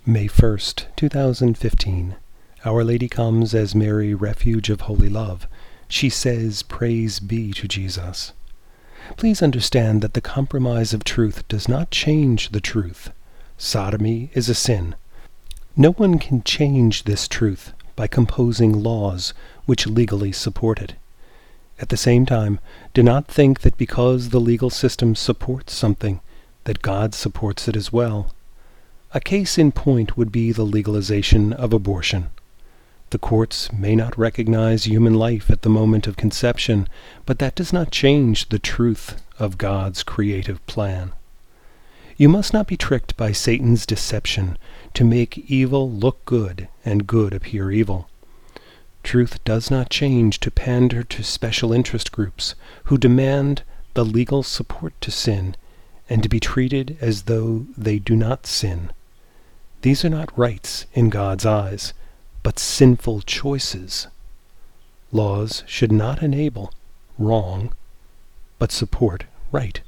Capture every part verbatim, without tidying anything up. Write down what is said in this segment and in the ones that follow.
May first, two thousand fifteen. Our Lady comes as Mary, refuge of holy love. She says, "Praise be to Jesus." Please understand that the compromise of truth does not change the truth. Sodomy is a sin. No one can change this truth by composing laws which legally support it. At the same time, do not think that because the legal system supports something, that God supports it as well. A case in point would be the legalization of abortion. The courts may not recognize human life at the moment of conception, but that does not change the truth of God's creative plan. You must not be tricked by Satan's deception to make evil look good and good appear evil. Truth does not change to pander to special interest groups who demand the legal support to sin and to be treated as though they do not sin. These are not rights in God's eyes, but sinful choices. Laws should not enable wrong, but support right.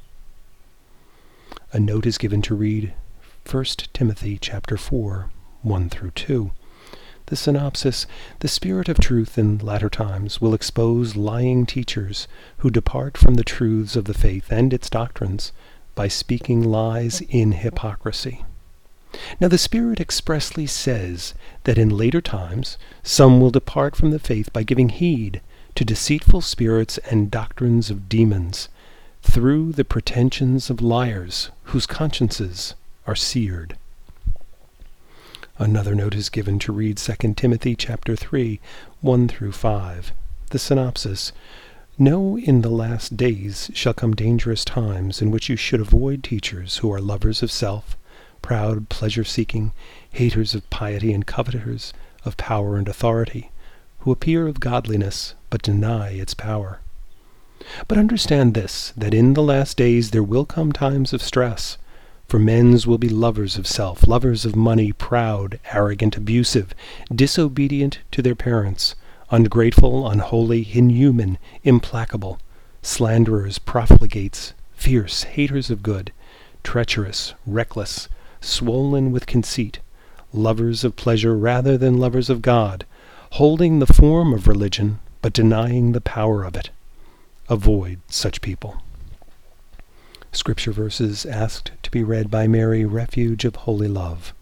A note is given to read First Timothy chapter four, one through two. The synopsis: the Spirit of truth in latter times will expose lying teachers who depart from the truths of the faith and its doctrines by speaking lies in hypocrisy. Now the Spirit expressly says that in later times some will depart from the faith by giving heed to deceitful spirits and doctrines of demons, through the pretensions of liars whose consciences are seared. Another note is given to read Second Timothy chapter three, one through five. The synopsis: know in the last days shall come dangerous times in which you should avoid teachers who are lovers of self, proud, pleasure-seeking, haters of piety and coveters of power and authority, who appear of godliness but deny its power. But understand this, that in the last days there will come times of stress, for men's will be lovers of self, lovers of money, proud, arrogant, abusive, disobedient to their parents, ungrateful, unholy, inhuman, implacable, slanderers, profligates, fierce, haters of good, treacherous, reckless, swollen with conceit, lovers of pleasure rather than lovers of God, holding the form of religion but denying the power of it. Avoid such people. Scripture verses asked to be read by Mary, refuge of holy love.